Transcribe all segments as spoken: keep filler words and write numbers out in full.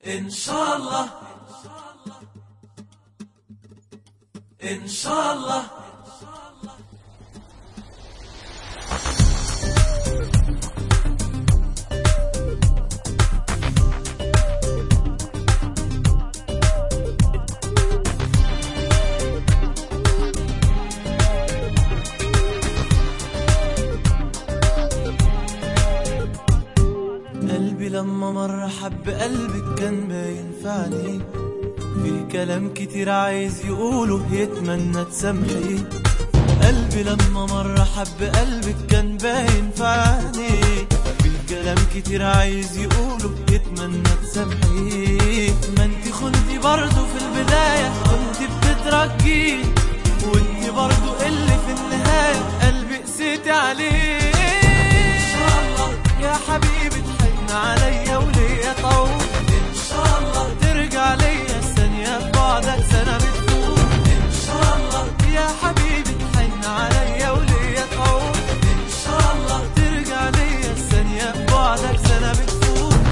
إن شاء الله إن شاء الله. قلبي لما مر حب قلبك كان باين في عينيه، في كلام كتير عايز يقوله يتمنى تسامحيه. قلبي لما مر حب قلبك كان باين في عينيه، في كلام كتير عايز يقوله يتمنى تسامحيه. ما انت خنتي برضو في البداية كنت بتترجيه، وانت برضو اللي في النهاية قلبي قسيتي عليه. ان شاء الله يا حبيبي تحن عليا وليا طول، ان شاء الله ترجع ليا الثانية في بعدك سنة بتفوت. ان شاء الله يا حبيبي تحن عليا وليا طول، ان شاء الله ترجع ليا الثانية في بعدك سنة بتفوت.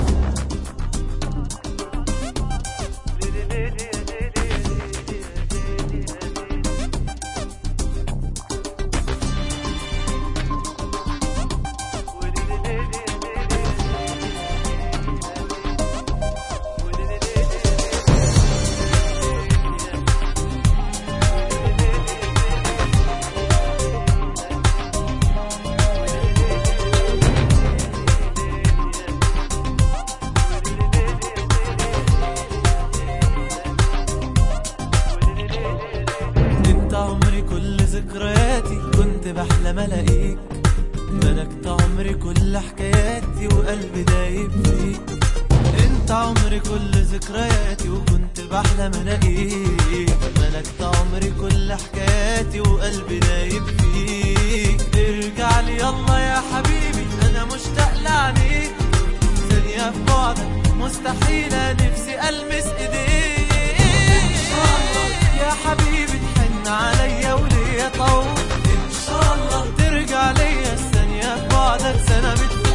عمري كل ذكرياتي كنت بحلم الاقيك، ملكت عمري كل حكاياتي وقلبي دايب فيك. انت عمري كل ذكرياتي وكنت بحلم الاقيك، ملكت عمري كل حكاياتي وقلبي دايب فيك. ارجع لي يلا يا حبيبي انا مشتاق لعينيك، ثانية في بعدك مستحيلة نفسي المس ايديك. ان شاء الله يا حبيبي تحن عليا وليا طول، ان شاء الله ترجع ليا الثانية في بعدك سنة بتفوت.